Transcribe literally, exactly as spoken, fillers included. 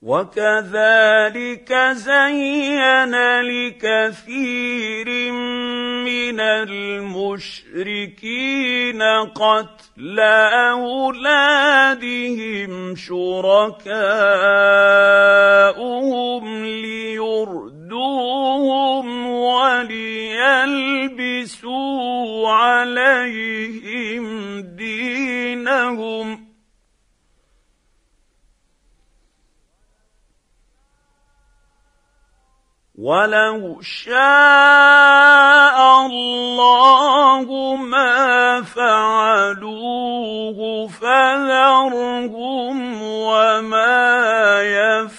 وكذلك زين لكثير من المشركين قتل أولادهم شركاؤهم ليردوهم وليلبسوا عليهم دينهم ولو شاء الله ما فعلوه فذرهم وما